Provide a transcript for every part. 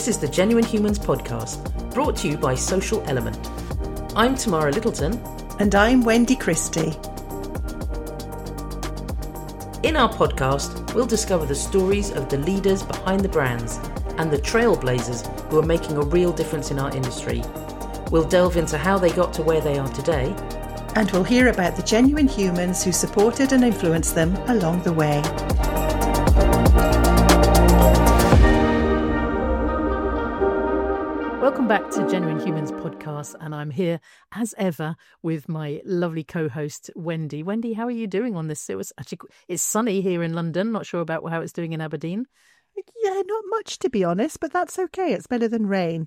This is the Genuine Humans podcast, brought to you by Social Element. I'm Tamara Littleton. And I'm Wendy Christie. In our podcast, we'll discover the stories of the leaders behind the brands and the trailblazers who are making a real difference in our industry. We'll delve into how they got to where they are today. And we'll hear about the genuine humans who supported and influenced them along the way. Welcome back to Genuine Humans podcast, and I'm here as ever with my lovely co-host Wendy. Wendy, how are you doing on this? It's sunny here in London. Not sure about how it's doing in Aberdeen. Yeah, not much to be honest, but that's okay. It's better than rain.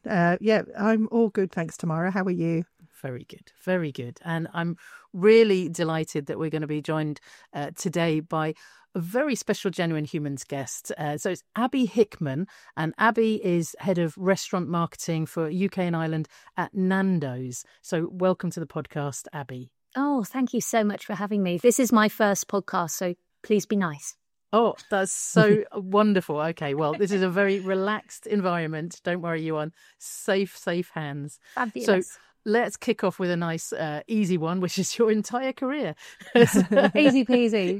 I'm all good, thanks, Tamara. How are you? Very good, very good. And I'm really delighted that we're going to be joined today by a very special Genuine Humans guest. So it's Abby Hickman, and Abby is head of restaurant marketing for UK and Ireland at Nando's. So welcome to the podcast, Abby. Oh, thank you so much for having me. This is my first podcast, so please be nice. Oh, that's so wonderful. Okay, well, this is a very relaxed environment. Don't worry, you're on safe hands. Fabulous. So let's kick off with a nice, easy one, which is your entire career. Easy peasy.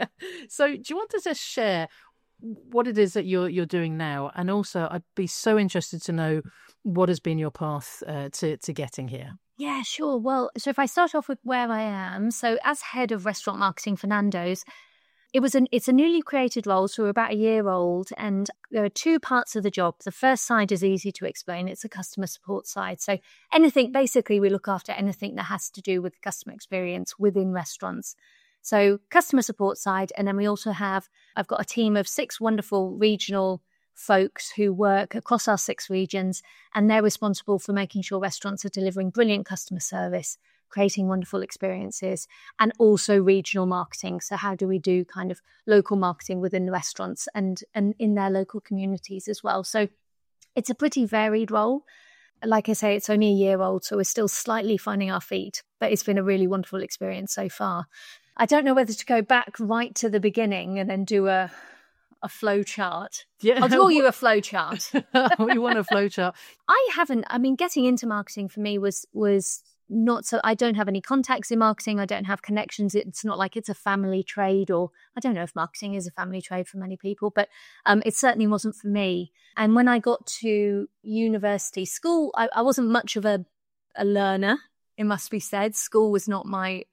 So do you want to just share what it is that you're doing now? And also, I'd be so interested to know what has been your path to getting here. Yeah, sure. Well, so if I start off with where I am, so as head of restaurant marketing for Nando's, it's a newly created role, so we're about a year old, and there are two parts of the job. The first side is easy to explain. It's a customer support side. So basically we look after anything that has to do with customer experience within restaurants. So customer support side, and then I've got a team of 6 wonderful regional folks who work across our 6 regions, and they're responsible for making sure restaurants are delivering brilliant customer service, creating wonderful experiences, and also regional marketing. So how do we do kind of local marketing within the restaurants and in their local communities as well? So it's a pretty varied role. Like I say, it's only a year old, so we're still slightly finding our feet, but it's been a really wonderful experience so far. I don't know whether to go back right to the beginning and then do a flow chart. Yeah. I'll draw you a flow chart. We want a flow chart. Getting into marketing for me was not so. I don't have any contacts in marketing. I don't have connections. It's not like it's a family trade, or I don't know if marketing is a family trade for many people, but it certainly wasn't for me. And when I got to university, school, I wasn't much of a learner, it must be said. School was not my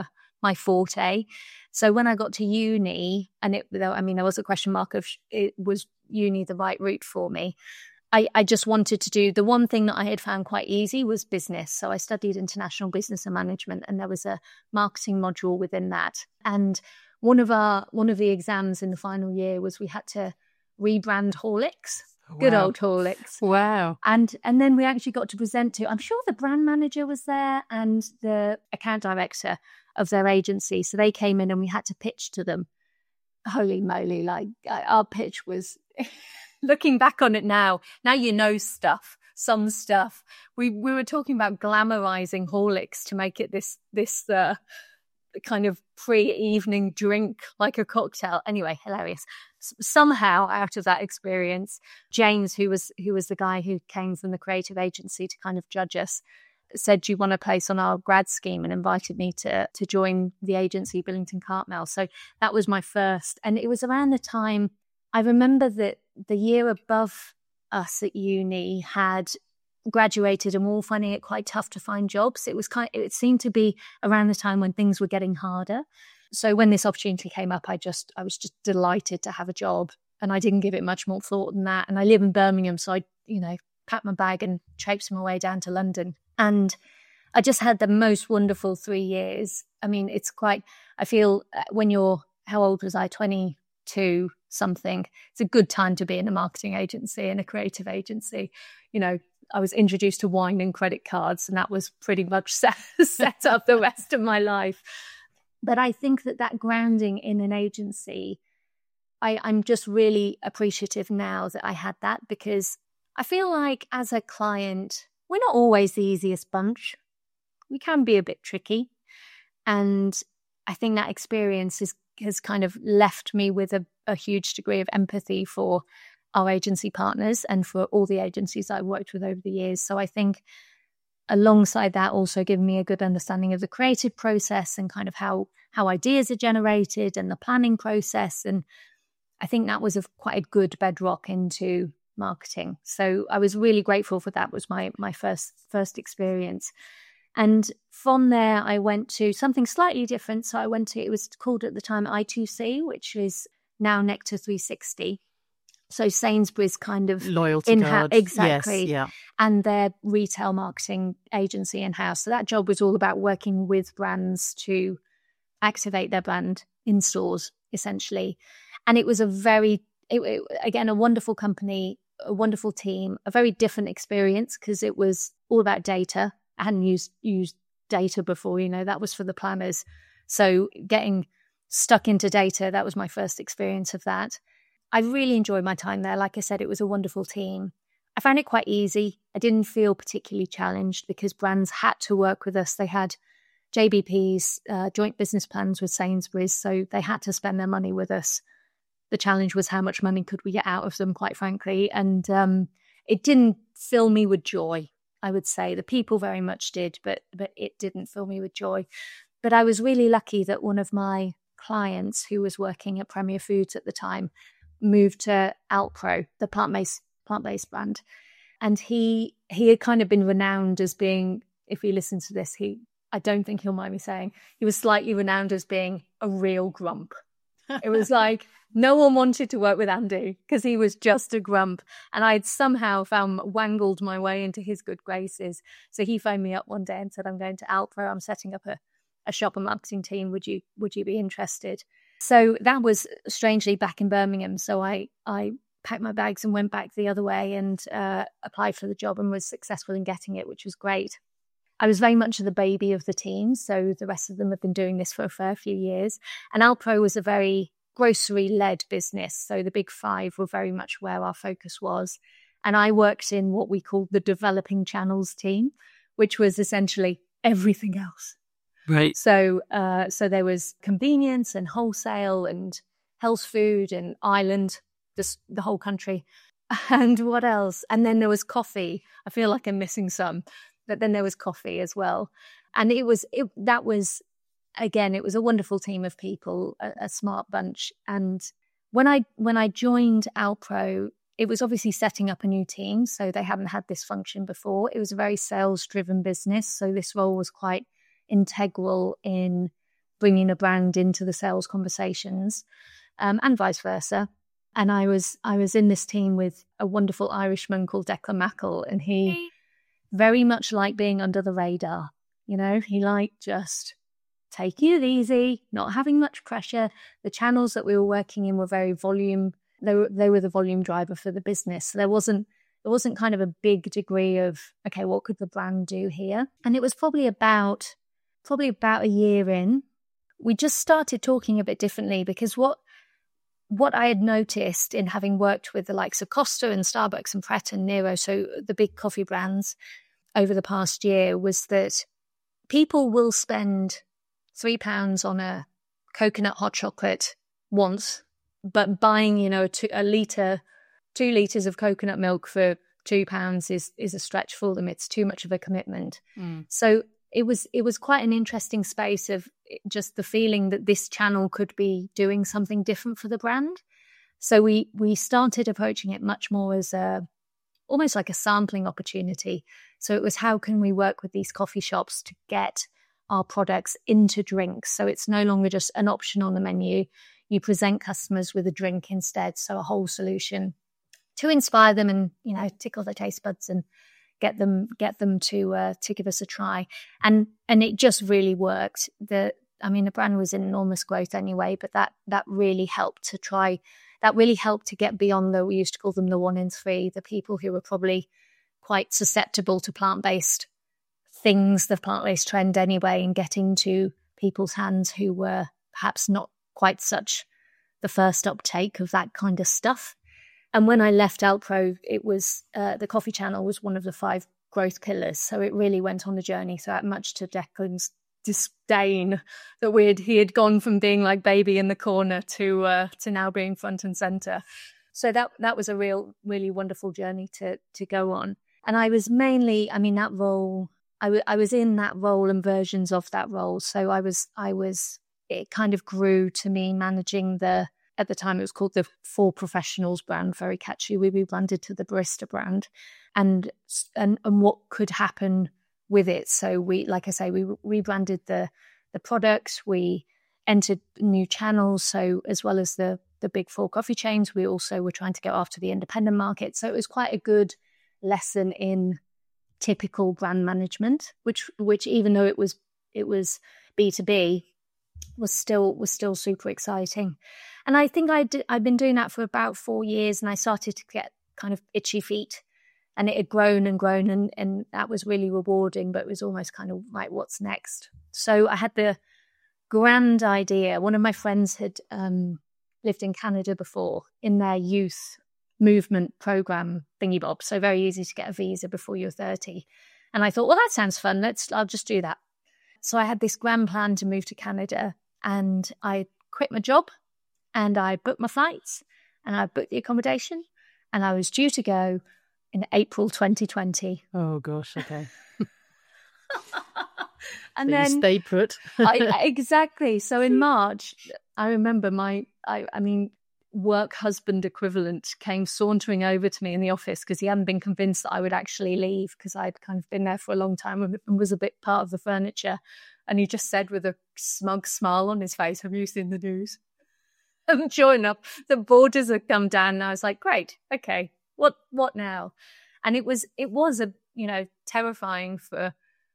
forte. So when I got to uni, and there was a question mark of it was uni the right route for me. I just wanted to do the one thing that I had found quite easy was business. So I studied international business and management, and there was a marketing module within that. And one of the exams in the final year was we had to rebrand Horlicks. Wow. Good old Horlicks. Wow. And then we actually got to present to, I'm sure the brand manager was there and the account director of their agency. So they came in and we had to pitch to them. Holy moly, like our pitch was... Looking back on it now you know some stuff. We were talking about glamorizing Horlicks to make it this kind of pre-evening drink, like a cocktail. Anyway, hilarious. Somehow out of that experience, James, who was the guy who came from the creative agency to kind of judge us, said, "Do you want a place on our grad scheme?" and invited me to join the agency, Billington Cartmel. So that was my first. And it was around the time, I remember that the year above us at uni had graduated and we were all finding it quite tough to find jobs. It seemed to be around the time when things were getting harder. So when this opportunity came up, I was just delighted to have a job, and I didn't give it much more thought than that. And I live in Birmingham, so I, packed my bag and traipsed my way down to London. And I just had the most wonderful 3 years. I mean, I feel when how old was I? 22 something. It's a good time to be in a marketing agency and a creative agency. I was introduced to wine and credit cards, and that was pretty much set up the rest of my life. But I think that grounding in an agency, I'm just really appreciative now that I had that, because I feel like as a client, we're not always the easiest bunch. We can be a bit tricky. And I think that experience has kind of left me with a huge degree of empathy for our agency partners and for all the agencies I've worked with over the years. So I think alongside that, also giving me a good understanding of the creative process and kind of how ideas are generated and the planning process. And I think that was quite a good bedrock into marketing. So I was really grateful for that. It was my first experience. And from there, I went to something slightly different. So it was called at the time I2C, which is now Nectar 360. So Sainsbury's kind of loyalty card. Exactly. Yes, yeah. And their retail marketing agency in-house. So that job was all about working with brands to activate their brand in stores, essentially. And it was again, a wonderful company, a wonderful team, a very different experience because it was all about data. I hadn't used data before, that was for the planners. So getting stuck into data, that was my first experience of that. I really enjoyed my time there. Like I said, it was a wonderful team. I found it quite easy. I didn't feel particularly challenged because brands had to work with us. They had JBPs, joint business plans with Sainsbury's, so they had to spend their money with us. The challenge was how much money could we get out of them, quite frankly. And it didn't fill me with joy, I would say. The people very much did, but it didn't fill me with joy. But I was really lucky that one of my clients who was working at Premier Foods at the time moved to Alpro, the plant-based brand. And he had kind of been renowned as being, if he listens to this, I don't think he'll mind me saying, he was slightly renowned as being a real grump. It was like no one wanted to work with Andy because he was just a grump. And I'd somehow wangled my way into his good graces. So he phoned me up one day and said, I'm going to Alpro. I'm setting up a shop and marketing team. Would you be interested? So that was strangely back in Birmingham. So I packed my bags and went back the other way and applied for the job and was successful in getting it, which was great. I was very much the baby of the team, so the rest of them have been doing this for a fair few years. And Alpro was a very grocery-led business, so the big five were very much where our focus was. And I worked in what we called the developing channels team, which was essentially everything else. Right. So there was convenience and wholesale and health food and Ireland, the whole country. And what else? And then there was coffee. I feel like I'm missing some. But then there was coffee as well. And it was a wonderful team of people, a smart bunch. And when I joined Alpro, it was obviously setting up a new team. So they hadn't had this function before. It was a very sales-driven business. So this role was quite integral in bringing a brand into the sales conversations, and vice versa. And I was in this team with a wonderful Irishman called Declan Mackle, and he very much liked being under the radar. He liked just taking it easy, not having much pressure. The channels that we were working in were very volume. They were the volume driver for the business. So there wasn't kind of a big degree of, okay, what could the brand do here? And it was probably about a year in, we just started talking a bit differently because what I had noticed in having worked with the likes of Costa and Starbucks and Pret and Nero, so the big coffee brands over the past year, was that people will spend £3 on a coconut hot chocolate once, but buying, 2 litres of coconut milk for £2 is a stretch for them. It's too much of a commitment. So it was quite an interesting space of just the feeling that this channel could be doing something different for the brand. So we started approaching it much more as almost like a sampling opportunity. So it was, how can we work with these coffee shops to get our products into drinks? So it's no longer just an option on the menu. You present customers with a drink instead. So a whole solution to inspire them and, tickle their taste buds and get them to give us a try. And it just really worked. The brand was in enormous growth anyway, but that really helped to get beyond we used to call them the 1 in 3, the people who were probably quite susceptible to plant-based things, the plant-based trend anyway, and getting to people's hands who were perhaps not quite such the first uptake of that kind of stuff. And when I left Alpro, it was the coffee channel was one of the 5 growth pillars. So it really went on the journey. So much to Declan's disdain that he had gone from being like baby in the corner to now being front and center. So that was a really wonderful journey to go on. And I was mainly, I mean, that role, I was in that role and versions of that role. So it kind of grew to me managing at the time it was called the For Professionals brand, very catchy. We rebranded to the Barista brand, and what could happen with it. So we rebranded the product, we entered new channels. So as well as the big four coffee chains, we also were trying to go after the independent market. So it was quite a good lesson in typical brand management, which even though it was B2B, was still super exciting. And I think I'd been doing that for about 4 years, and I started to get kind of itchy feet, and it had grown and grown, and that was really rewarding, but it was almost kind of like, what's next? So I had the grand idea. One of my friends had lived in Canada before in their youth movement program thingy bob, so very easy to get a visa before you're 30. And I thought, well, that sounds fun. I'll just do that. So I had this grand plan to move to Canada, and I quit my job, and I booked my flights, and I booked the accommodation, and I was due to go in April 2020. Oh gosh, okay. And so then you stay put. Exactly. So in March, I remember my work husband equivalent came sauntering over to me in the office because he hadn't been convinced that I would actually leave, because I'd kind of been there for a long time and was a bit part of the furniture. And he just said with a smug smile on his face, "Have you seen the news?" And sure enough, the borders had come down, and I was like, great, okay, what now? And it was terrifying for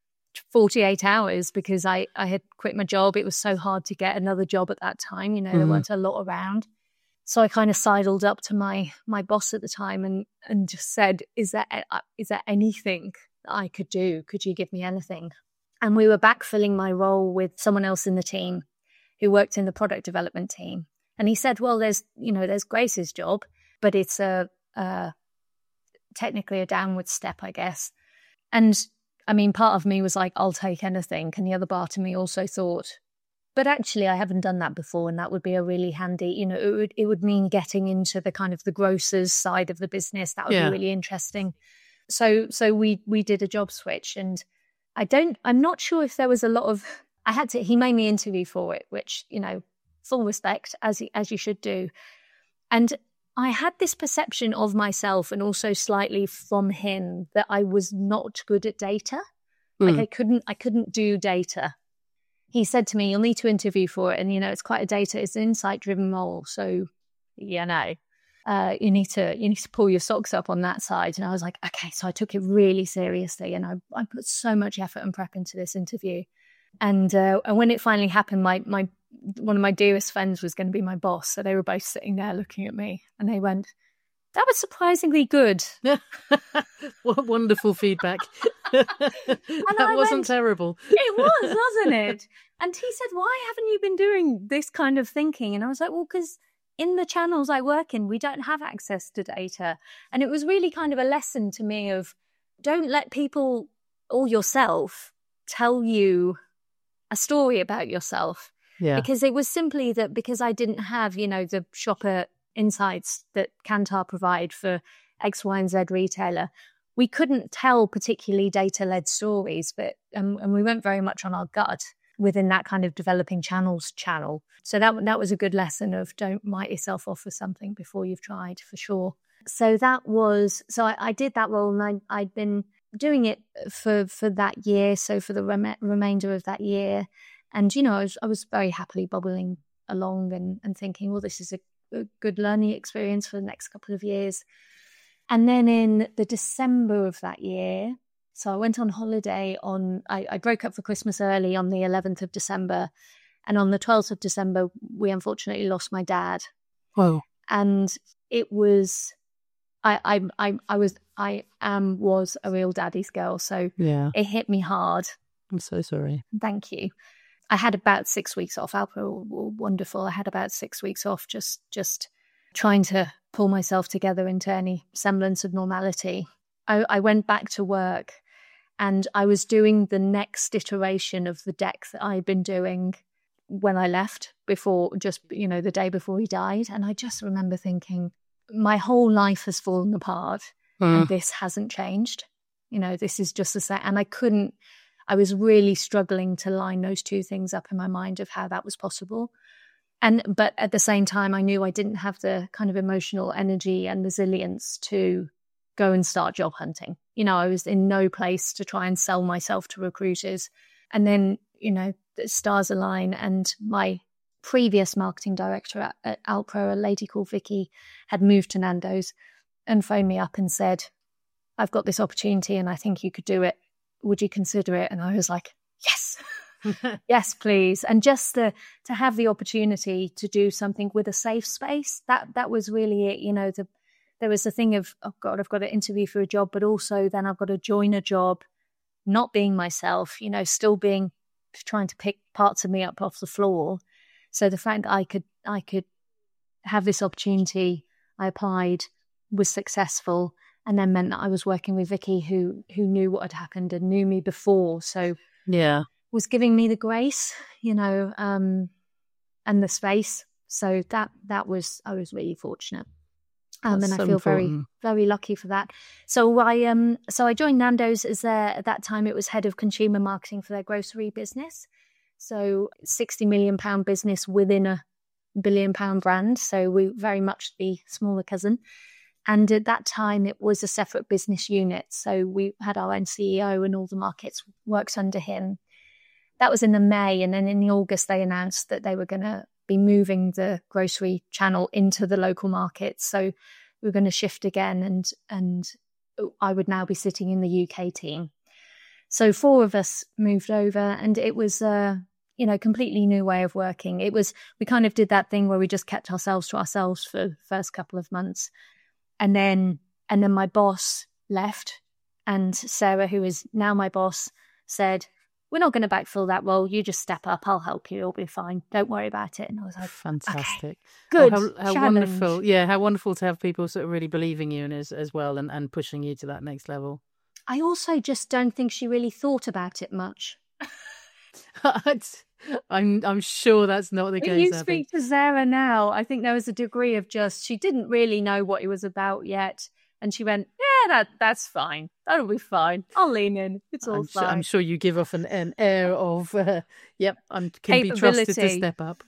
48 hours because I had quit my job. It was so hard to get another job at that time. There weren't a lot around. So I kind of sidled up to my boss at the time and just said, is there anything that I could do? Could you give me anything? And we were backfilling my role with someone else in the team who worked in the product development team. And he said, well, there's Grace's job, but it's technically a downward step, I guess. And I mean, part of me was like, I'll take anything. And the other part of me also thought, but actually I haven't done that before, and that would be a really handy, it would mean getting into the kind of the grocers side of the business. That would be really interesting. So we did a job switch, and I'm not sure if there was a lot of, he made me interview for it, which, full respect, as you should do. And I had this perception of myself, and also slightly from him, that I was not good at data. Like I couldn't do data. He said to me, you'll need to interview for it. And, it's quite it's an insight-driven role. So, you need to pull your socks up on that side. And I was like, okay. So I took it really seriously, and I put so much effort and prep into this interview. And when it finally happened, one of my dearest friends was going to be my boss. So they were both sitting there looking at me, and they went, that was surprisingly good. What wonderful feedback. That wasn't terrible. It was, wasn't it? And he said, why haven't you been doing this kind of thinking? And I was like, well, because in the channels I work in, we don't have access to data. And it was really kind of a lesson to me of, don't let people or yourself tell you a story about yourself. Yeah. Because it was simply that because I didn't have, the shopper insights that Kantar provide for X, Y, and Z retailer, we couldn't tell particularly data-led stories, but and we went very much on our gut within that kind of developing channels channel. So that was a good lesson of don't write yourself off for something before you've tried, for sure. So I did that role, and I'd been doing it for that year, so for the remainder of that year. And, I was very happily bubbling along and thinking, well, this is a good learning experience for the next couple of years. And then in the December of that year, so I went on holiday I broke up for Christmas early on the 11th of December. And on the 12th of December, we unfortunately lost my dad. Whoa. And it was, I was a real daddy's girl. So It hit me hard. I'm so sorry. Thank you. I had about 6 weeks off. Alpa were wonderful. I had about 6 weeks off, just trying to pull myself together into any semblance of normality. I went back to work, and I was doing the next iteration of the deck that I'd been doing when I left before, the day before he died. And I just remember thinking, my whole life has fallen apart and this hasn't changed. This is just the same. And I was really struggling to line those two things up in my mind of how that was possible. But at the same time, I knew I didn't have the kind of emotional energy and resilience to go and start job hunting. I was in no place to try and sell myself to recruiters. And then, the stars align, and my previous marketing director at Alpro, a lady called Vicky, had moved to Nando's and phoned me up and said, I've got this opportunity and I think you could do it. Would you consider it? And I was like, yes. Yes, please. And just to have the opportunity to do something with a safe space, that was really it. There was the thing of, oh God, I've got to interview for a job, but also then I've got to join a job, not being myself, still trying to pick parts of me up off the floor. So the fact that I could have this opportunity, I applied, was successful, and then meant that I was working with Vicky, who knew what had happened and knew me before. So yeah, was giving me the grace, and the space. So I was really fortunate. And I feel very, very lucky for that. So I joined Nando's at that time it was head of consumer marketing for their grocery business. So £60 million business within a £1 billion brand. So we very much the smaller cousin. And at that time it was a separate business unit. So we had our own CEO and all the markets worked under him. That was in the May, and then in the August they announced that they were going to be moving the grocery channel into the local markets. So we were going to shift again, and I would now be sitting in the UK team. So 4 of us moved over, and it was a completely new way of working. We kind of did that thing where we just kept ourselves to ourselves for the first couple of months, and then my boss left, and Sarah, who is now my boss, said, we're not going to backfill that role. You just step up. I'll help you. It'll be fine. Don't worry about it. And I was like, fantastic. Okay, good. How wonderful. Yeah, how wonderful to have people sort of really believing you as well and pushing you to that next level. I also just don't think she really thought about it much. I'm sure that's not the case. When you speak to Sarah now, I think there was a degree of she didn't really know what it was about yet. And she went, yeah, that's fine. That'll be fine. I'll lean in. It's all fine. I'm sure you give off an air of, yep, I can be trusted to step up.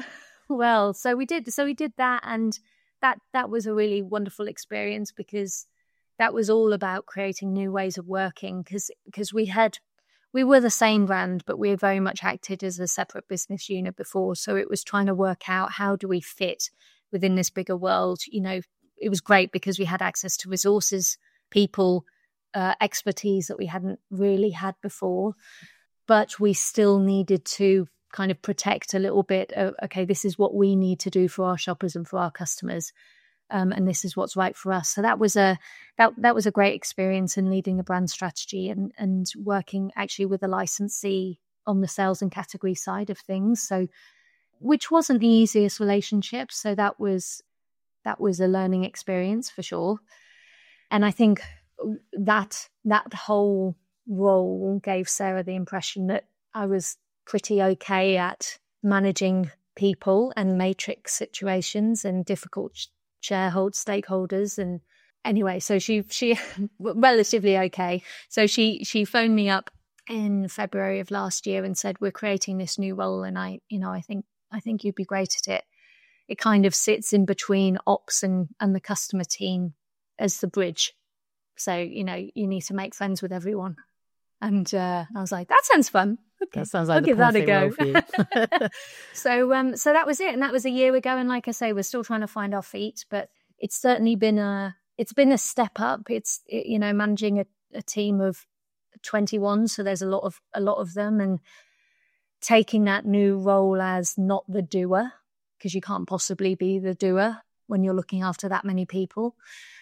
Well, so we did that, and that was a really wonderful experience, because that was all about creating new ways of working, because we were the same brand, but we very much acted as a separate business unit before. So it was trying to work out, how do we fit within this bigger world? It was great because we had access to resources, people, expertise that we hadn't really had before, but we still needed to kind of protect a little bit. Okay, this is what we need to do for our shoppers and for our customers, and this is what's right for us. So that was a great experience in leading a brand strategy and working actually with a licensee on the sales and category side of things. So, which wasn't the easiest relationship. So that was a learning experience for sure. And I think that whole role gave Sarah the impression that I was pretty okay at managing people and matrix situations and difficult stakeholders. And anyway, so she relatively okay. So she phoned me up in February of last year and said, we're creating this new role, and I think you'd be great at it. It kind of sits in between ops and the customer team as the bridge. So, you need to make friends with everyone. And I was like, that sounds fun. Okay, that sounds like I'll give that a go. For you. So that was it. And that was a year ago. And like I say, we're still trying to find our feet, but it's certainly been a step up. It's managing a team of 21. So there's a lot of them, and taking that new role as not the doer, because you can't possibly be the doer when you're looking after that many people,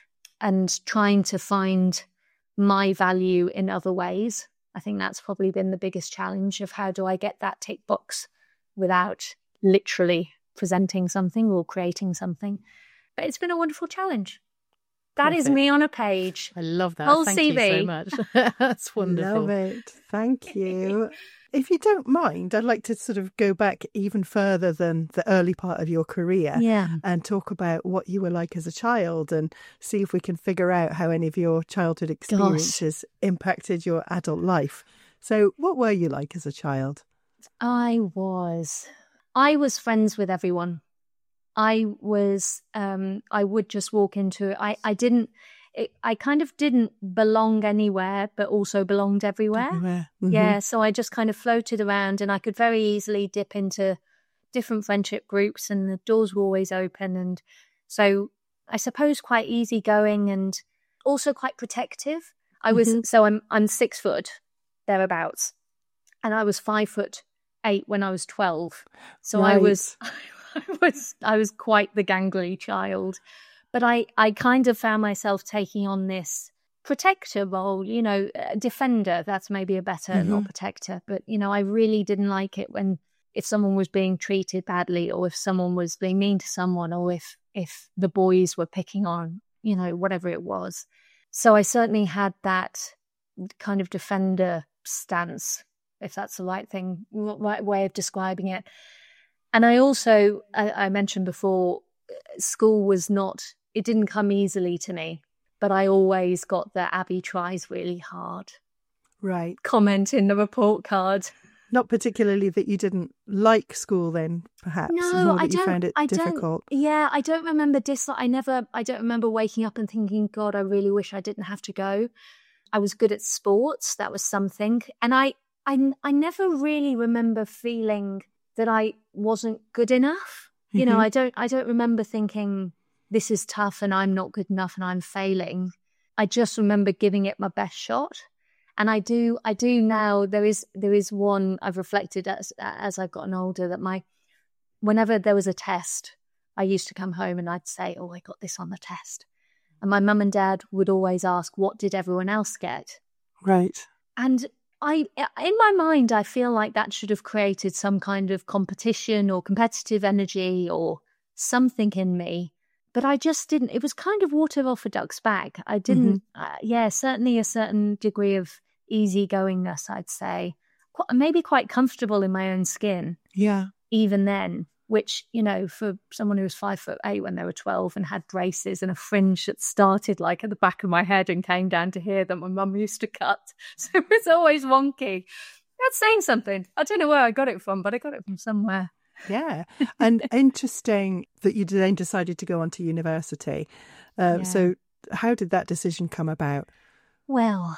and trying to find my value in other ways. I think that's probably been the biggest challenge of, how do I get that tick box without literally presenting something or creating something. But it's been a wonderful challenge. That is Perfect. me on a page. I love that. Whole Thank CV. you so much. That's wonderful. Love it. Thank you. If you don't mind, I'd like to sort of go back even further than the early part of your career and talk about what you were like as a child and see if we can figure out how any of your childhood experiences impacted your adult life. So what were you like as a child? I was friends with everyone. I would just walk into it. I kind of didn't belong anywhere, but also belonged everywhere. Mm-hmm. Yeah, so I just kind of floated around, and I could very easily dip into different friendship groups, and the doors were always open. And so I suppose quite easygoing and also quite protective. I was I'm 6 foot thereabouts, and I was 5'8" when I was 12. So right. I was quite the gangly child. But I kind of found myself taking on this protector role, defender. That's maybe a better, not protector. But, I really didn't like it if someone was being treated badly, or if someone was being mean to someone, or if the boys were picking on, whatever it was. So I certainly had that kind of defender stance, if that's the right way of describing it. And I also, I mentioned before, school it didn't come easily to me, but I always got the Abby tries really hard. Right. Comment in the report card. Not particularly that you didn't like school then, perhaps. No, I don't. You found it difficult. Yeah, I don't remember dislike. I don't remember waking up and thinking, God, I really wish I didn't have to go. I was good at sports. That was something. And I never really remember feeling that I wasn't good enough. I don't remember thinking this is tough and I'm not good enough and I'm failing. I just remember giving it my best shot. And I do now. There is one I've reflected as I've gotten older, that whenever there was a test, I used to come home and I'd say, oh, I got this on the test. And my mum and dad would always ask, what did everyone else get? Right. And in my mind, I feel like that should have created some kind of competition or competitive energy or something in me. But I just didn't. It was kind of water off a duck's back. I didn't, certainly a certain degree of easygoingness, I'd say. Maybe quite comfortable in my own skin. Yeah. Even then, which, for someone who was 5'8" when they were 12 and had braces and a fringe that started like at the back of my head and came down to here that my mum used to cut. So it was always wonky. That's saying something. I don't know where I got it from, but I got it from somewhere. Yeah. And interesting that you then decided to go on to university. So how did that decision come about? Well,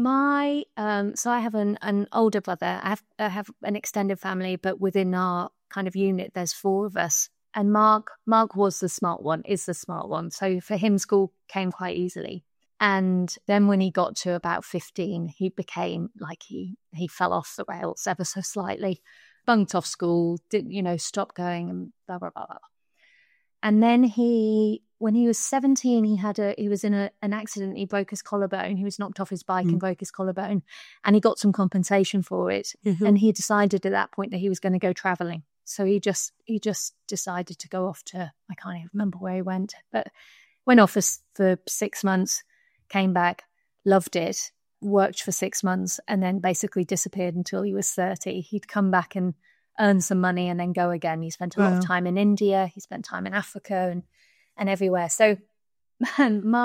so I have an older brother. I have an extended family, but within our kind of unit, there's 4 of us. And Mark is the smart one. So for him, school came quite easily. And then when he got to about 15, he became like he fell off the rails ever so slightly. Bunked off school, stopped going and blah, blah, blah, blah. And then when he was 17, he was in an accident. He broke his collarbone. He was knocked off his bike and broke his collarbone, and he got some compensation for it. Mm-hmm. And he decided at that point that he was going to go traveling. So he just decided to go off to, I can't even remember where he went, but went off for 6 months, came back, loved it, worked for 6 months, and then basically disappeared until he was 30. He'd come back and earn some money and then go again. He spent a lot of time in India. He spent time in Africa and everywhere. So, man,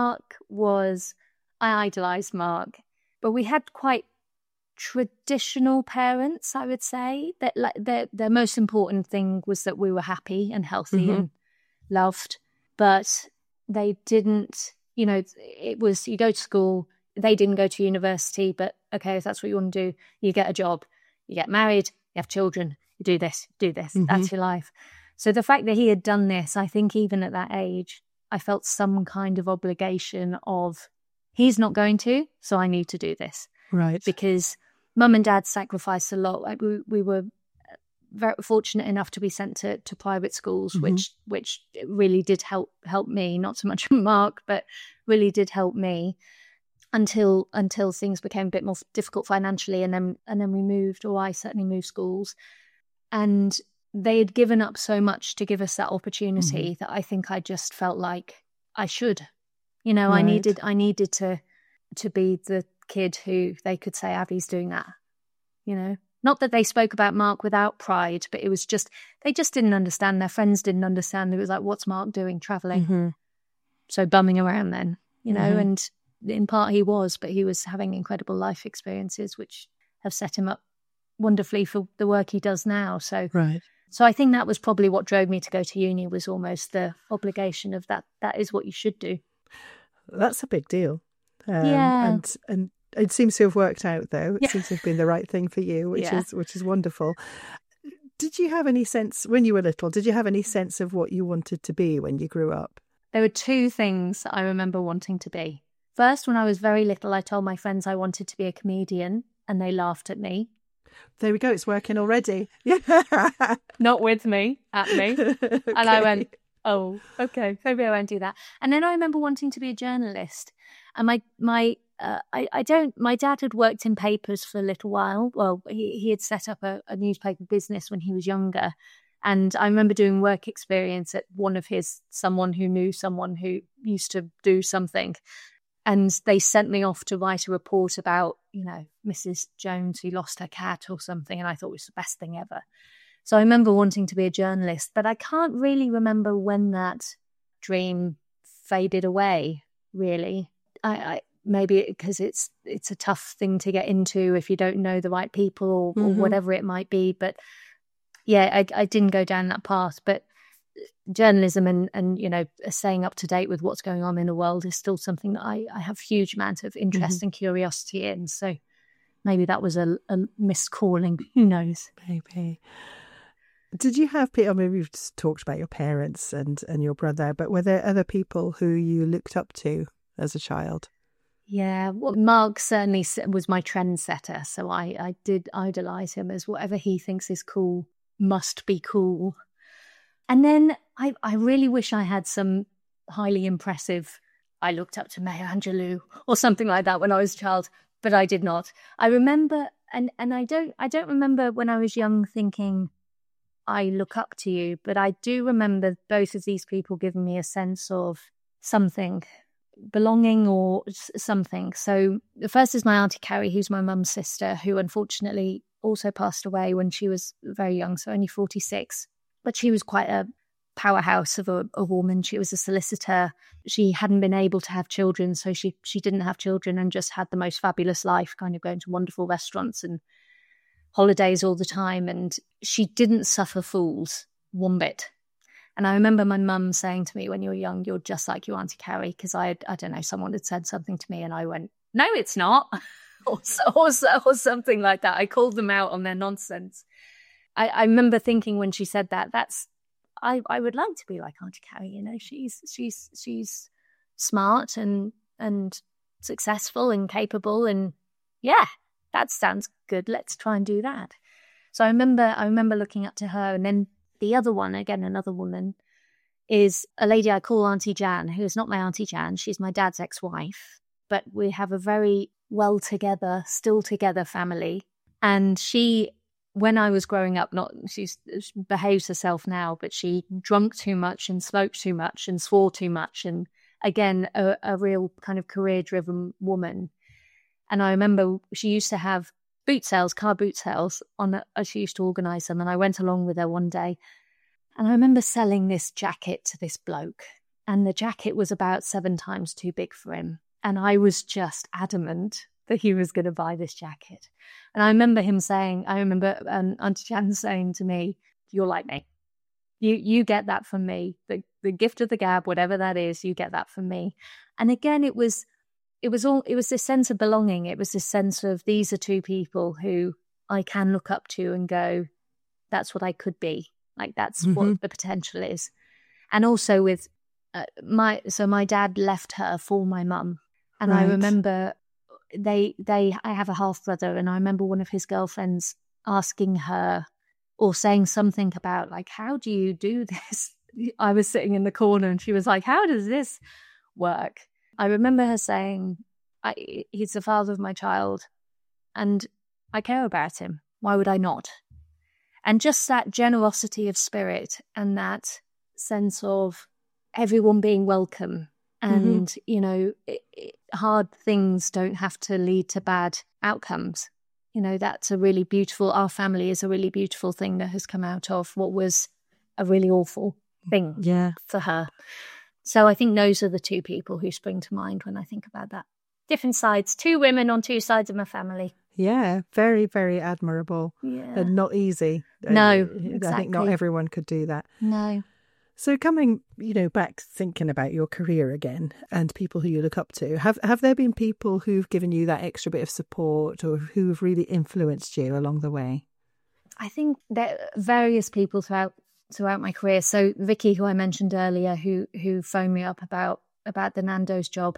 I idolized Mark, but we had quite traditional parents, I would say. That the most important thing was that we were happy and healthy and loved, but they didn't, it was, you go to school. They didn't go to university, but okay, if that's what you want to do, you get a job, you get married, you have children, you do this, that's your life. So the fact that he had done this, I think even at that age, I felt some kind of obligation of, he's not going to, so I need to do this. Right. Because mum and dad sacrificed a lot. Like we were very fortunate enough to be sent to private schools, which really did help me, not so much Mark, but really did help me. Until things became a bit more difficult financially, and then we moved, or I certainly moved schools, and they had given up so much to give us that opportunity that I think I just felt like I should, You know, I needed to be the kid who they could say, Abby's doing that, you know. Not that they spoke about Mark without pride, but it was just, they just didn't understand. Their friends didn't understand. It was like, what's Mark doing traveling? Mm-hmm. So bumming around then, you know, and in part he was, but he was having incredible life experiences, which have set him up wonderfully for the work he does now. So, so I think that was probably what drove me to go to uni, was almost the obligation of that. That is what you should do. That's a big deal. And it seems to have worked out, though. It seems to have been the right thing for you, which is wonderful. Did you have any sense, when you were little, did you have any sense of what you wanted to be when you grew up? There were two things I remember wanting to be. First, when I was very little, I told my friends I wanted to be a comedian, and they laughed at me. There we go. It's working already. Not with me, at me. Okay. And I went, oh, okay, maybe I won't do that. And then I remember wanting to be a journalist. And my dad had worked in papers for a little while. Well, he had set up a newspaper business when he was younger. And I remember doing work experience at someone who knew someone who used to do something. And they sent me off to write a report about, you know, Mrs. Jones who lost her cat or something. And I thought it was the best thing ever. So I remember wanting to be a journalist, but I can't really remember when that dream faded away, really. I maybe because it's a tough thing to get into if you don't know the right people or whatever it might be. But yeah, I didn't go down that path. But journalism and you know, staying up to date with what's going on in the world is still something that I have huge amount of interest and curiosity in. So maybe that was a miscalling. Who knows? Maybe. Did you have people, maybe you've just talked about your parents and your brother, but were there other people who you looked up to as a child? Yeah, well, Mark certainly was my trendsetter. So I did idolise him as whatever he thinks is cool must be cool. And then I really wish I had some highly impressive, I looked up to Maya Angelou or something like that when I was a child, but I did not. I remember, and I don't remember when I was young thinking, I look up to you, but I do remember both of these people giving me a sense of something, belonging or something. So the first is my Auntie Carrie, who's my mum's sister, who unfortunately also passed away when she was very young, so only 46. But she was quite a powerhouse of a woman. She was a solicitor. She hadn't been able to have children, so she didn't have children and just had the most fabulous life, kind of going to wonderful restaurants and holidays all the time. And she didn't suffer fools one bit. And I remember my mum saying to me, when you're young, you're just like your Auntie Carrie, because I don't know, someone had said something to me and I went, no, it's not, or something like that. I called them out on their nonsense. I remember thinking when she said that, I would like to be like Auntie Carrie, you know, she's smart and successful and capable, and yeah, that sounds good. Let's try and do that. So I remember looking up to her. And then the other one, again, another woman, is a lady I call Auntie Jan, who is not my Auntie Jan. She's my dad's ex-wife, but we have a very well together, still together family. And she, when I was growing up, she behaves herself now, but she drunk too much and smoked too much and swore too much. And again, a real kind of career-driven woman. And I remember she used to have car boot sales she used to organise them. And I went along with her one day. And I remember selling this jacket to this bloke. And the jacket was about 7 times too big for him. And I was just adamant that he was going to buy this jacket. And I remember Auntie Jan saying to me, you're like me. You get that from me. The gift of the gab, whatever that is, you get that from me. And again, it was this sense of belonging. It was this sense of, these are two people who I can look up to and go, that's what I could be. Like, that's what the potential is. And also with my dad left her for my mum. And right. I remember I have a half brother, and I remember one of his girlfriends asking her or saying something about, like, how do you do this? I was sitting in the corner and she was like, how does this work? I remember her saying, he's the father of my child and I care about him. Why would I not? And just that generosity of spirit and that sense of everyone being welcome And, you know, hard things don't have to lead to bad outcomes. You know, that's our family is a really beautiful thing that has come out of what was a really awful thing for her. So I think those are the two people who spring to mind when I think about that. Different sides, two women on two sides of my family. Yeah, very, very admirable. Yeah. And not easy. No, exactly. I think not everyone could do that. No. So coming, you know, back thinking about your career again and people who you look up to, have there been people who've given you that extra bit of support or who have really influenced you along the way? I think there are various people throughout my career. So Vicky, who I mentioned earlier, who phoned me up about the Nando's job,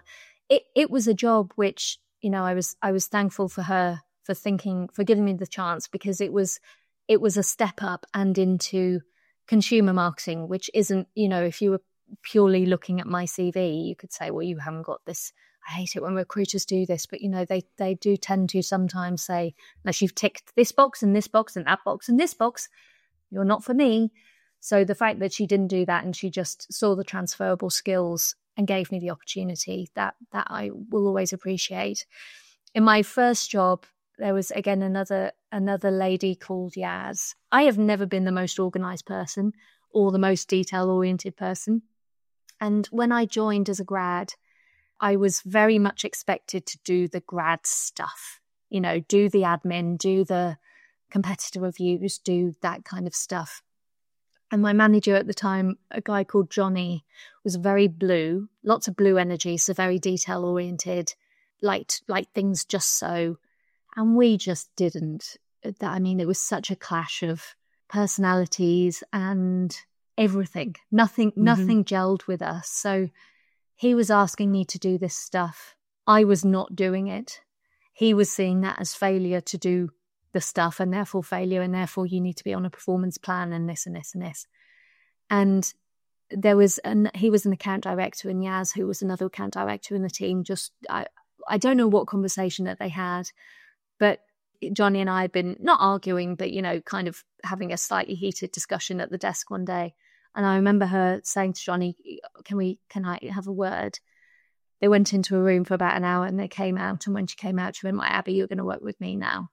it was a job which, you know, I was thankful for her for giving me the chance, because it was a step up and into consumer marketing, which isn't, you know, if you were purely looking at my CV, you could say, well, you haven't got this. I hate it when recruiters do this, but, you know, they do tend to sometimes say, unless you've ticked this box and this box and that box and this box, you're not for me. So the fact that she didn't do that and she just saw the transferable skills and gave me the opportunity, that I will always appreciate. In my first job, there was, again, another lady called Yaz. I have never been the most organised person or the most detail-oriented person. And when I joined as a grad, I was very much expected to do the grad stuff, you know, do the admin, do the competitor reviews, do that kind of stuff. And my manager at the time, a guy called Johnny, was very blue, lots of blue energy, so very detail-oriented, liked things just so. And we just didn't. I mean, it was such a clash of personalities and everything. Nothing gelled with us. So he was asking me to do this stuff. I was not doing it. He was seeing that as failure to do the stuff, and therefore failure, and therefore you need to be on a performance plan and this and this and this. And he was an account director, and Yaz, who was another account director in the team, just I don't know what conversation that they had, but Johnny and I had been not arguing, but, you know, kind of having a slightly heated discussion at the desk one day. And I remember her saying to Johnny, can I have a word? They went into a room for about an hour and they came out. And when she came out, she went, Abby, you're going to work with me now.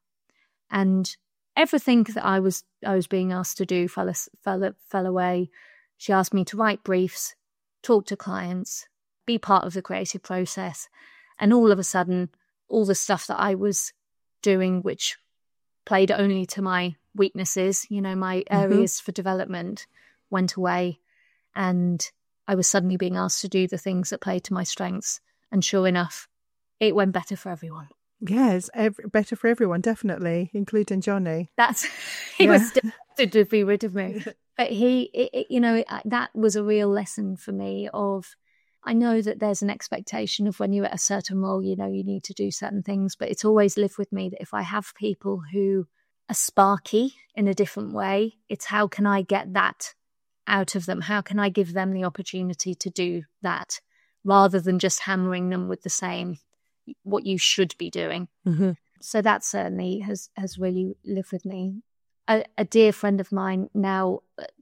And everything that I was being asked to do fell away. She asked me to write briefs, talk to clients, be part of the creative process. And all of a sudden, all the stuff that I was doing, which played only to my weaknesses, you know, my areas for development, went away. And I was suddenly being asked to do the things that played to my strengths. And sure enough, it went better for everyone. Yes, better for everyone, definitely, including Johnny. He was destined to be rid of me. But you know, that was a real lesson for me of, I know that there's an expectation of when you're at a certain role, you know, you need to do certain things, but it's always lived with me that if I have people who are sparky in a different way, it's how can I get that out of them? How can I give them the opportunity to do that rather than just hammering them with the same, what you should be doing. So that certainly has really lived with me. A dear friend of mine now,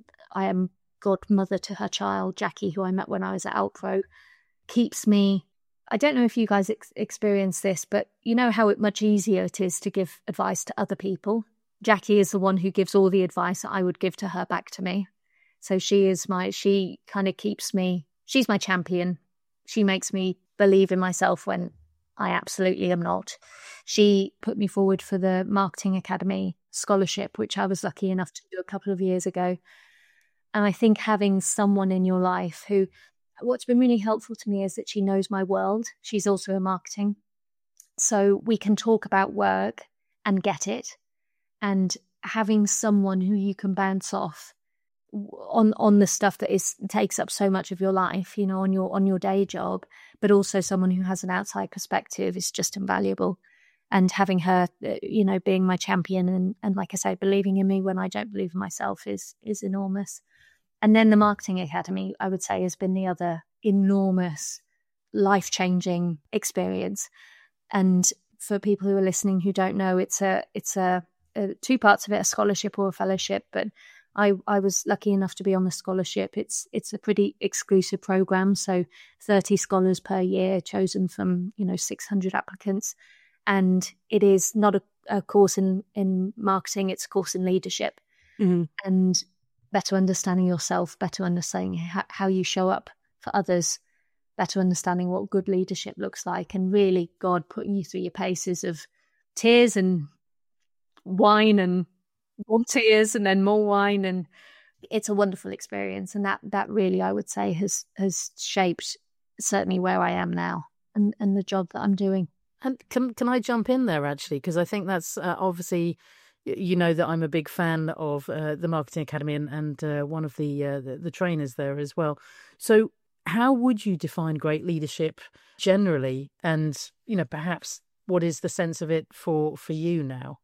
I am godmother to her child, Jackie, who I met when I was at Alpro, keeps me. I don't know if you guys experience this, but you know how much easier it is to give advice to other people. Jackie is the one who gives all the advice that I would give to her back to me. So she kind of keeps me, she's my champion. She makes me believe in myself when I absolutely am not. She put me forward for the Marketing Academy scholarship, which I was lucky enough to do a couple of years ago. And I think having someone in your life who, what's been really helpful to me is that she knows my world. She's also in marketing. So we can talk about work and get it. And having someone who you can bounce off on the stuff that takes up so much of your life, you know, on your day job, but also someone who has an outside perspective is just invaluable. And having her, you know, being my champion and like I say, believing in me when I don't believe in myself is enormous. And then the Marketing Academy, I would say, has been the other enormous, life-changing experience. And for people who are listening who don't know, it's a two parts of it, a scholarship or a fellowship. But I was lucky enough to be on the scholarship. It's a pretty exclusive program, so 30 scholars per year chosen from 600 applicants, and it is not a course in marketing; it's a course in leadership, and better understanding yourself, better understanding how you show up for others, better understanding what good leadership looks like, and really God putting you through your paces of tears and wine and more tears and then more wine, and it's a wonderful experience, and that really, I would say, has shaped certainly where I am now and the job that I'm doing. And can I jump in there, actually, because I think that's obviously, that I'm a big fan of the Marketing Academy and one of the trainers there as well. So how would you define great leadership generally, and perhaps what is the sense of it for you now?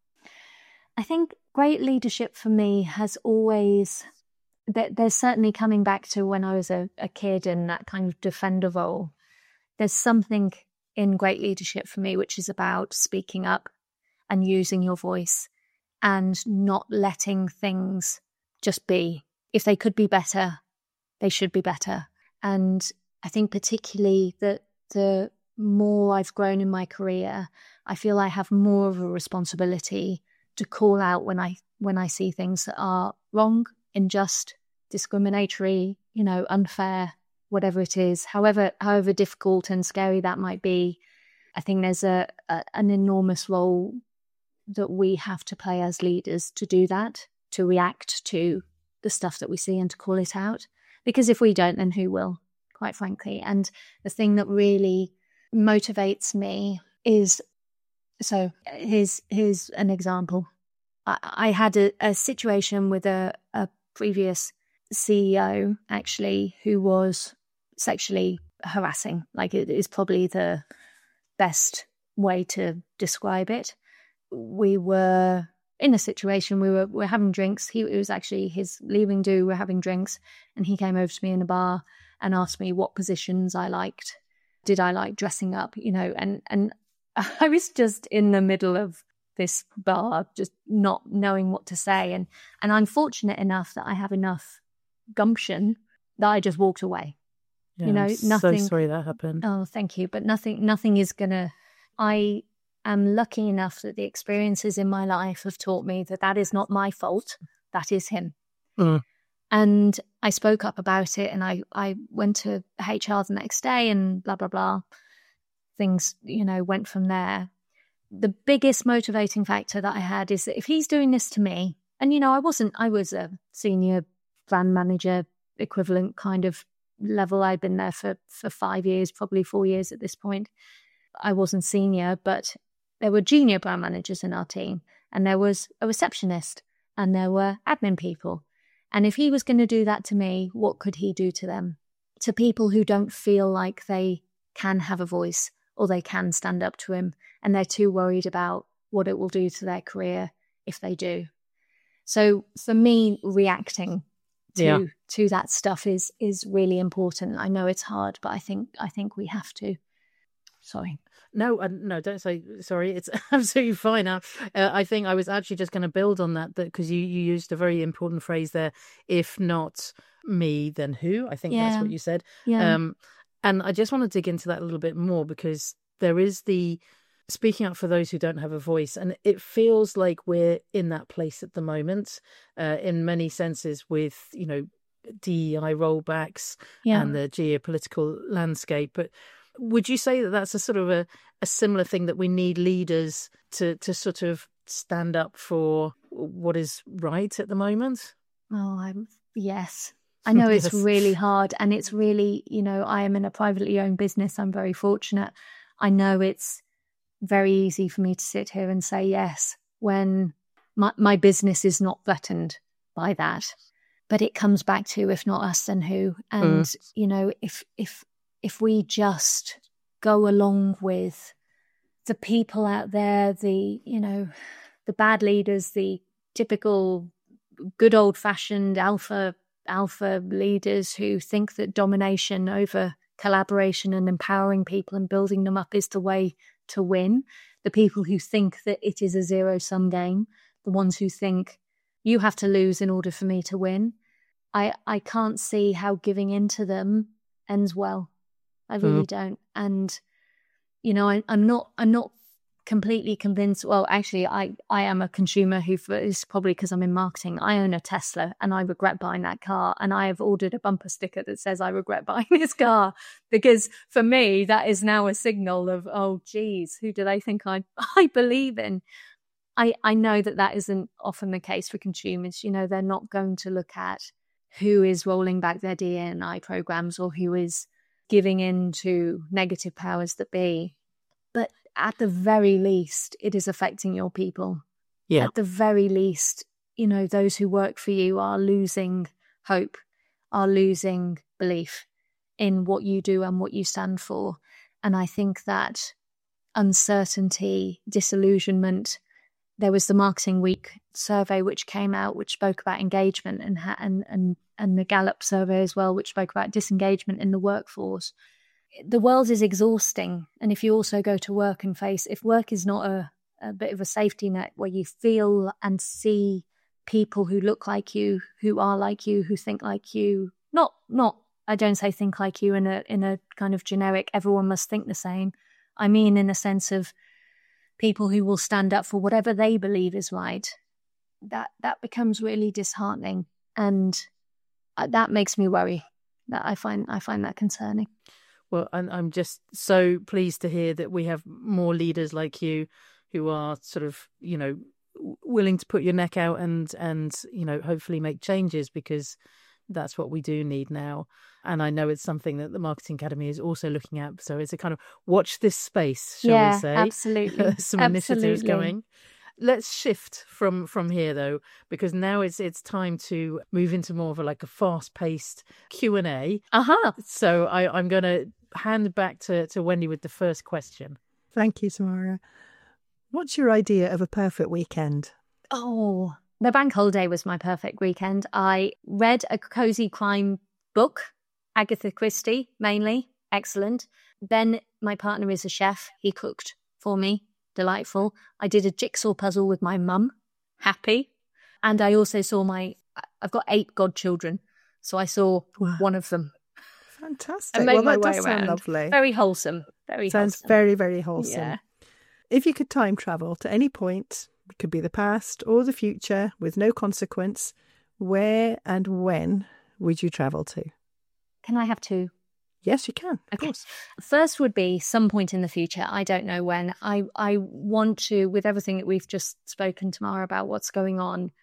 I think great leadership for me has always, there's certainly, coming back to when I was a kid in that kind of defender role, there's something in great leadership for me which is about speaking up and using your voice and not letting things just be. If they could be better, they should be better. And I think particularly that the more I've grown in my career, I feel I have more of a responsibility to call out when I see things that are wrong, unjust, discriminatory, unfair, whatever it is, however difficult and scary that might be. I think there's an enormous role that we have to play as leaders to do that, to react to the stuff that we see and to call it out. Because if we don't, then who will, quite frankly? And the thing that really motivates me is, so here's an example. I had a situation with a previous CEO, actually, who was sexually harassing. Like, it is probably the best way to describe it. We were in a situation, we were having drinks. It was actually his leaving do. We're having drinks, and he came over to me in a bar and asked me what positions I liked. Did I like dressing up? And I was just in the middle of this bar, just not knowing what to say. And I'm fortunate enough that I have enough gumption that I just walked away. Yeah, nothing. So sorry that happened. Oh, thank you. But nothing is gonna. I am lucky enough that the experiences in my life have taught me that is not my fault. That is him. And I spoke up about it, and I went to HR the next day, and blah blah blah. Things went from there. The biggest motivating factor that I had is that if he's doing this to me, and I was a senior brand manager equivalent kind of level. I'd been there for 5 years, probably 4 years at this point. I wasn't senior, but there were junior brand managers in our team, and there was a receptionist, and there were admin people. And if he was going to do that to me, what could he do to them? To people who don't feel like they can have a voice or they can stand up to him, and they're too worried about what it will do to their career if they do. So for me, reacting to that stuff is really important. I know it's hard, but I think we have to. Sorry. No, don't say sorry. It's absolutely fine. I think I was actually just going to build on that because you used a very important phrase there. If not me, then who? I think that's what you said. Yeah. And I just want to dig into that a little bit more, because there is the speaking up for those who don't have a voice. And it feels like we're in that place at the moment, in many senses, with, DEI rollbacks and the geopolitical landscape. But would you say that that's a sort of a similar thing, that we need leaders to sort of stand up for what is right at the moment? Oh, yes. I know it's really hard, and it's really, I am in a privately owned business. I'm very fortunate. I know it's very easy for me to sit here and say yes when my business is not threatened by that. But it comes back to, if not us, then who? And, if we just go along with the people out there, the bad leaders, the typical good old fashioned alpha leaders who think that domination over collaboration and empowering people and building them up is the way to win, the people who think that it is a zero-sum game, the ones who think you have to lose in order for me to win. I can't see how giving in to them ends well. I really don't. And, you know, I'm not completely convinced. Well, actually, I am a consumer who, is probably because I'm in marketing. I own a Tesla and I regret buying that car. And I have ordered a bumper sticker that says I regret buying this car, because for me, that is now a signal of, oh, geez, who do they think I believe in? I know that isn't often the case for consumers. You know, they're not going to look at who is rolling back their DNI programs or who is giving in to negative powers that be. But at the very least, it is affecting your people. Yeah. At the very least, you know, those who work for you are losing hope, are losing belief in what you do and what you stand for. And I think that uncertainty, disillusionment. There was the Marketing Week survey which came out, which spoke about engagement, and the Gallup survey as well, which spoke about disengagement in the workforce. The world is exhausting. And if you also go to work and if work is not a bit of a safety net where you feel and see people who look like you, who are like you, who think like you, not I don't say think like you in a kind of generic, everyone must think the same. I mean in a sense of people who will stand up for whatever they believe is right, that becomes really disheartening, and that makes me worry. That I find that concerning. Well, and I'm just so pleased to hear that we have more leaders like you who are sort of, you know, willing to put your neck out and you know, hopefully make changes, because that's what we do need now. And I know it's something that the Marketing Academy is also looking at. So it's a kind of watch this space, shall we say? Absolutely. Some initiatives going. Let's shift from here, though, because now it's time to move into more of a fast-paced Q&A. So I'm going to hand back to Wendy with the first question. Thank you, Tamara. What's your idea of a perfect weekend? Oh, the bank holiday was my perfect weekend. I read a cozy crime book, Agatha Christie, mainly. Excellent. Then my partner is a chef. He cooked for me. Delightful. I did a jigsaw puzzle with my mum. Happy. And I also saw I've got 8 godchildren. So I saw one of them. Fantastic. And made my that way does around. Sound lovely. Very wholesome. Sounds very, very wholesome. Yeah. If you could time travel to any point, it could be the past or the future with no consequence, where and when would you travel to? Can I have 2? Yes, you can. Of course. First would be some point in the future. I don't know when. I want to, with everything that we've just spoken tomorrow about what's going on,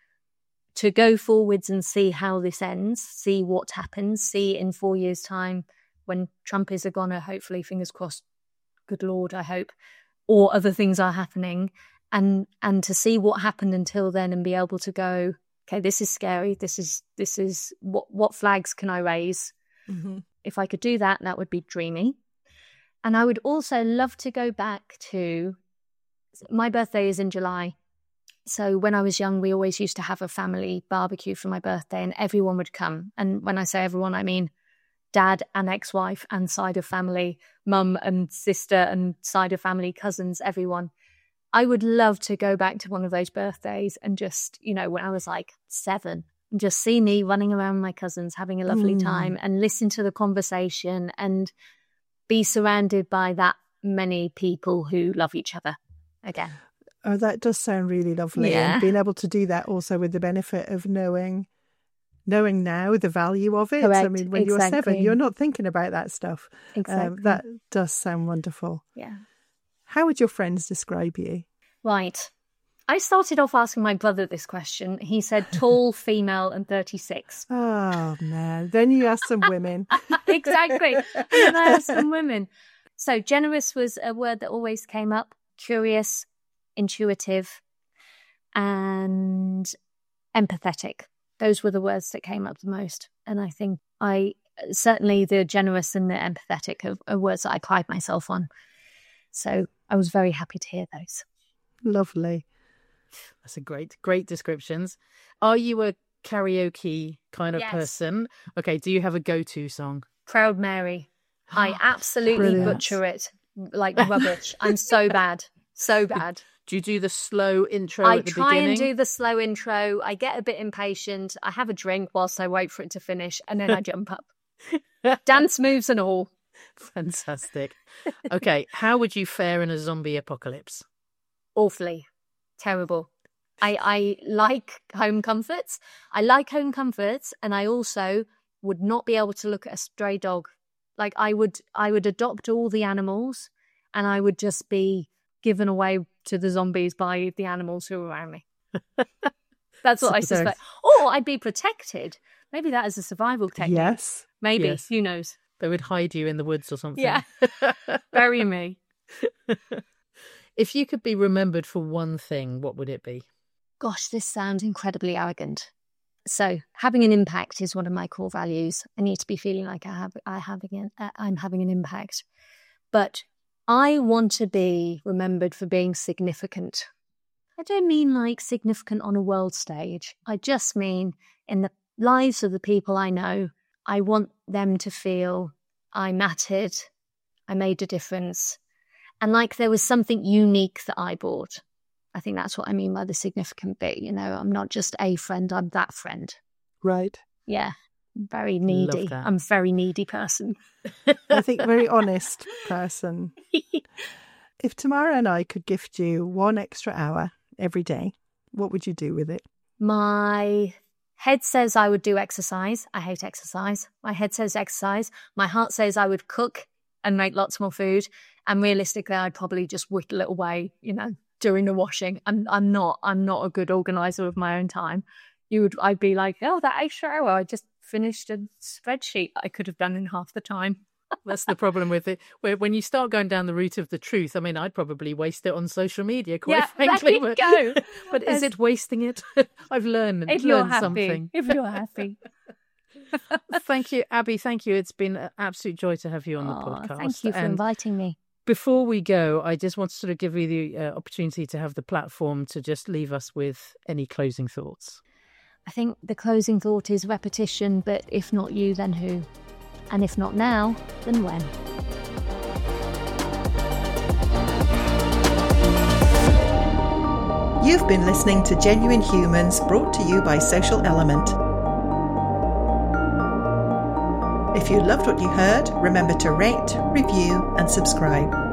to go forwards and see how this ends, see what happens, see in 4 years' time when Trump is a goner, hopefully, fingers crossed, good Lord, I hope, or other things are happening, and to see what happened until then and be able to go, okay, this is scary. This is what flags can I raise? Mm-hmm. If I could do that, that would be dreamy. And I would also love to go back to, my birthday is in July. So when I was young, we always used to have a family barbecue for my birthday and everyone would come. And when I say everyone, I mean dad and ex-wife and side of family, mum and sister and side of family, cousins, everyone. I would love to go back to one of those birthdays and just, you know, when I was like 7, and just see me running around with my cousins, having a lovely time and listen to the conversation and be surrounded by that many people who love each other again. Oh, that does sound really lovely. Yeah. And being able to do that also with the benefit of knowing now the value of it. Correct. I mean, when you're 7, you're not thinking about that stuff. Exactly. That does sound wonderful. Yeah. How would your friends describe you? Right. I started off asking my brother this question. He said tall, female, and 36. Oh, man. Then you asked some women. Exactly. And then I asked some women. So generous was a word that always came up. Curious, intuitive, and empathetic. Those were the words that came up the most. And I think certainly the generous and the empathetic are words that I pride myself on. So I was very happy to hear those. Lovely. That's a great descriptions. Are you a karaoke kind of person? Okay, do you have a go-to song? Proud Mary. I absolutely butcher it like rubbish. I'm so bad. So bad. Do you do the slow intro at the beginning? I try and do the slow intro. I get a bit impatient. I have a drink whilst I wait for it to finish, and then I jump up. Dance moves and all. Fantastic. Okay, how would you fare in a zombie apocalypse? Awfully. Terrible. I like home comforts. And I also would not be able to look at a stray dog. Like I would adopt all the animals, and I would just be given away to the zombies by the animals who are around me. That's what I suspect. Or I'd be protected. Maybe that is a survival technique. Yes. Maybe. Yes. Who knows? They would hide you in the woods or something. Yeah. Bury me. If you could be remembered for one thing, what would it be? Gosh, this sounds incredibly arrogant. So having an impact is one of my core values. I need to be feeling like I'm having an impact. But I want to be remembered for being significant. I don't mean like significant on a world stage. I just mean in the lives of the people I know. I want them to feel I mattered, I made a difference, and like there was something unique that I brought. I think that's what I mean by the significant bit. You know, I'm not just a friend, I'm that friend. Right. Yeah. Very needy. I'm a very needy person. I think very honest person. If Tamara and I could gift you 1 extra hour every day, what would you do with it? My head says I would do exercise. I hate exercise. My head says exercise. My heart says I would cook and make lots more food. And realistically, I'd probably just whittle it away, you know, during the washing. I'm not a good organizer of my own time. I'd be like, oh, that extra hour, I just finished a spreadsheet I could have done in half the time. That's the problem with it. When you start going down the route of the truth, I mean, I'd probably waste it on social media, quite frankly. There you go. But is it wasting it? I've learned something. If you're happy. Thank you, Abby. Thank you. It's been an absolute joy to have you on the podcast. Thank you for inviting me. Before we go, I just want to sort of give you the opportunity to have the platform to just leave us with any closing thoughts. I think the closing thought is repetition, but if not you, then who? And if not now, then when? You've been listening to Genuine Humans, brought to you by Social Element. If you loved what you heard, remember to rate, review, and subscribe.